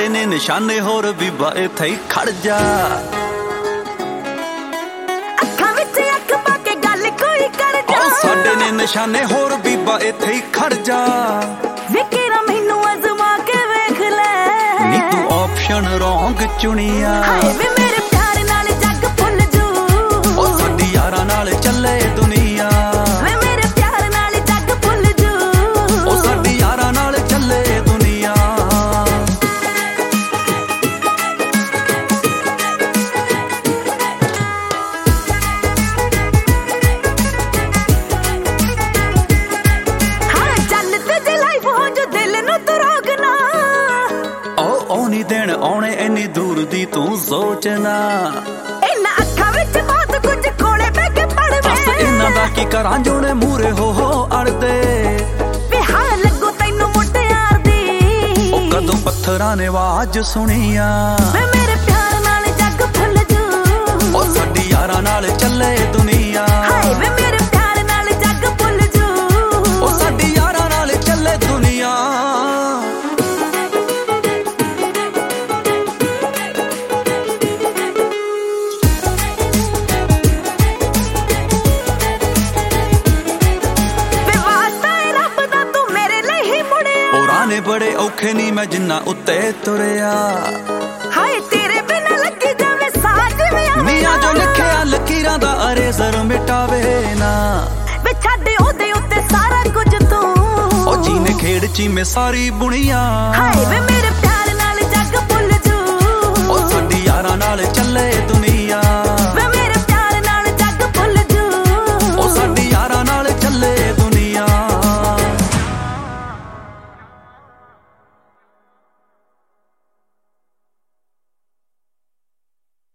ਸਾਡੇ ਨੇ ਨਿਸ਼ਾਨੇ ਹੋਰ ਬੀਬਾ ਇੱਥੇ ਹੀ ਖੜ ਜਾ। ਅੱਖਾਂ ਵਿੱਚ ਅੱਖ ਪਾ ਕੇ ਗੱਲ ਕੋਈ ਕਰ ਜਾ। ਸਾਡੇ ਨੇ ਨਿਸ਼ਾਨੇ ਹੋਰ ਬੀਬਾ ਇੱਥੇ ਹੀ ਖੜ ਜਾ। ਵਿਕਰਾ ਮੈਨੂੰ ਅਜ਼ਮਾ ਕੇ ਵੇਖ ਲੈ ਨੀ ਤੂੰ ਆਪਸ਼ਨ ਰੌਂਗ ਚੁਣਿਆ। ਹਾਏ ਵੇ ਮੇਰੇ ਪਿਆਰ ਨਾਲ ਜੱਗ ਭੁੱਲ ਜੂ। ਉਹ ਸਾਡੀ ਯਾਰਾਂ ਨਾਲ ਚੱਲੇ ਦੁਨੀਆ। ਵੇ ਮੇਰੇ ਪਿਆਰ ਨਾਲ ਜੱਗ ਭੁੱਲ ਜੂ। ਉਹ ਸਾਡੀ ਯਾਰਾਂ ਨਾਲ ਚੱਲੇ ਦੁਨੀਆ। ਹਾਂ ਚੱਲ ਤੇ ਜੇ ਲਾਈਵ ਹੋ ਜੋ ਦਿਲ ਨੂੰ ਤੂੰ ਰੋਕਣਾ। ਉਹ ਨਹੀਂ ਦੇਣ ਆਉਣੇ ਇੰਨੀ ਦੂਰ ਦੀ ਤੂੰ ਸੋਚਣਾ। ਇਹਨਾਂ ਅੱਖਾਂ ਵਿੱਚ ਬਹੁਤ ਕੁਝ ਕੋਲੇ ਬਹਿ ਕੇ ਪੜ੍ਹ ਬਸ ਇਹਨਾਂ ਦਾ ਕੀ ਕਰਾਂ ਜੋੜੇ ਮੂਰੇ ਹੋ ਅੜਦੇ। ਵੇ ਹਾਂ ਲੱਗੋ ਤੈਨੂੰ ਮੁਟਿਆਰ ਦੀ। ਉਹ ਕਦੋਂ ਪੱਥਰਾਂ ਨੇ ਆਵਾਜ਼ ਸੁਣੀਆਂ। ਵੇ ਮੇਰੇ ਪਿਆਰ ਨਾਲ ਜੱਗ ਭੁੱਲ ਜੂ। ਉਹ ਸਾਡੀ ਯਾਰਾਂ ਨਾਲ ਚੱਲੇ ਦੁਨੀਆ। ਹਾਏ ਵੇ ਮੇਰੇ ਪਿਆਰ ਨਾਲ ਜੱਗ ਭੁੱਲ ਜੂ। ਉਹ ਸਾਡੀ ਯਾਰਾਂ ਨਾਲ ਚੱਲੇ ਦੁਨੀਆ। ਵੇ ਵਾਸਤਾ ਏ ਰੱਬ ਦਾ ਤੂੰ ਮੇਰੇ ਲਈ ਹੀ ਮੁੜਿਆ। ਹੋਰਾਂ ਨੇ ਬੜੇ ਔਖੇ ਨਹੀਂ ਮੈਂ ਜਿੰਨਾ ਉੱਤੇ ਤੁਰਿਆ। ਹਾਏ ਤੇਰੇ ਬਿਨਾਂ ਲੱਗੀ ਜਾਵੇ ਸਾਹ ਜਿਵੇਂ ਮੀਆਂ ਜੋ ਲਿਖਿਆ ਲਕੀਰਾਂ ਦਾ ਅਰੇਜ਼ਰ ਮਿਟਾਵੇ ਨਾ। ਵੇ ਛੱਡ ਉਹਦੇ ਉੱਤੇ ਸਾਰਾ ਕੁਝ ਤੂੰ। ਉਹ ਜੀਨੇ ਖੇਡ ਚ ਮੈਂ ਸਾਰੀ ਬੁਣੀਆਂ। ਹਾਏ ਵੇ ਮੇਰੇ ਪਿਆਰ ਨਾਲ ਜੱਗ ਭੁੱਲ ਜੂ। ਉਹ ਸਾਡੀ ਯਾਰਾਂ ਨਾਲ ਚੱਲੇ